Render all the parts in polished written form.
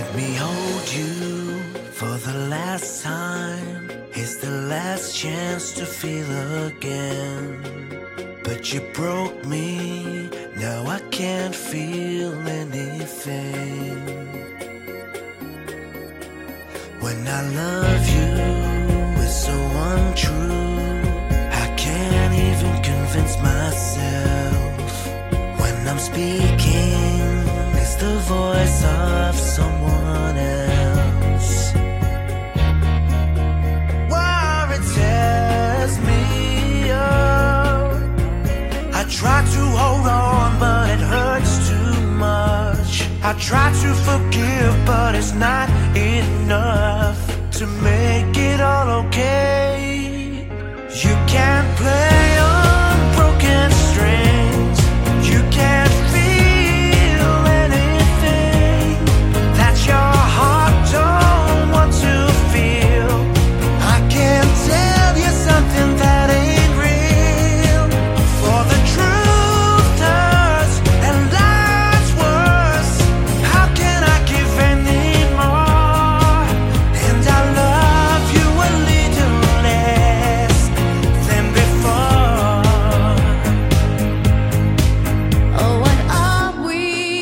me hold you for the last time. It's the last chance to feel again. But you broke me, now I can't feel anything. When I love you, it's so untrue. I can't even convince myself. When I'm speaking, it's the voice of someone else. Why it tears me up. I try to hold on, but it hurts too much. I try to forgive, but it's not enough to make it all okay. You can't play on broken strings. You can't feel anything that your heart don't want to feel. I can't tell you something that ain't real. For the truth hurts and life's worse. How can I give any more? And I love you a little less than before. Oh, what are we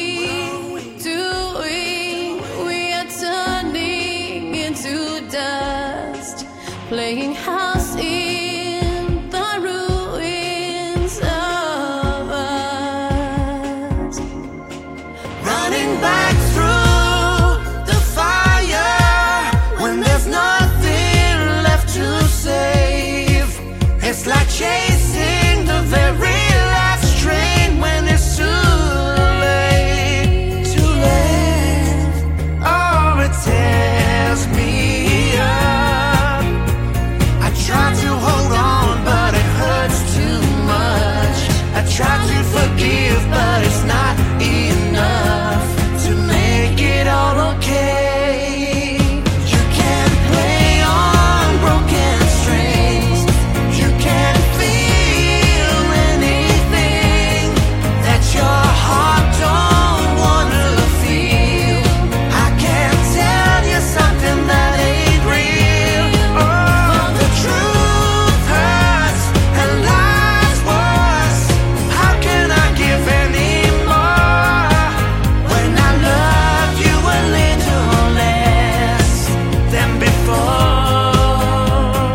doing? We are turning into dust, playing house in the ruins of us. Running back through the fire when there's nothing left to save. It's like chasing the very last train when it's too late, too late. Oh, it tears me up. I try to hold on, but it hurts too much. I try to forgive, but it's not enough to make it all okay. You can't play on broken strings. You can't feel anything that your heart don't want to feel. I can't tell you something that ain't real. Oh, the truth hurts and life's worse. How can I give any more when I love you a little less than before?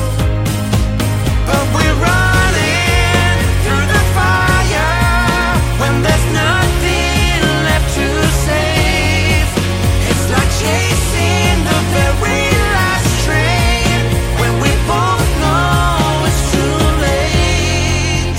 But we're running through the fire when there's nothing left to save. It's like chasing the very last train when we both know it's too late.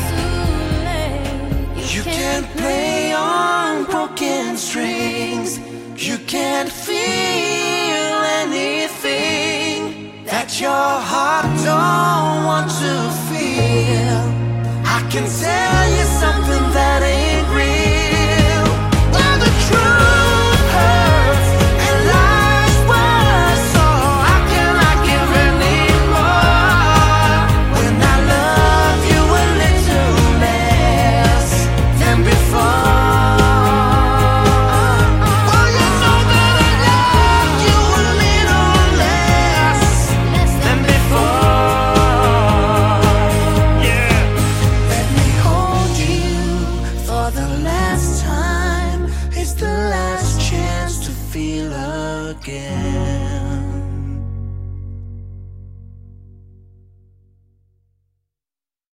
You can't play on broken strings. You can't feel anything that your heart don't want to feel. I can tell you something that ain't real. Well, the truth hurts and life's worse. So how can I give any more when I love you a little less than before? Oh, you know that I love you a little less than before. Yeah. Let me hold you for the last time. It's the last chance to feel again.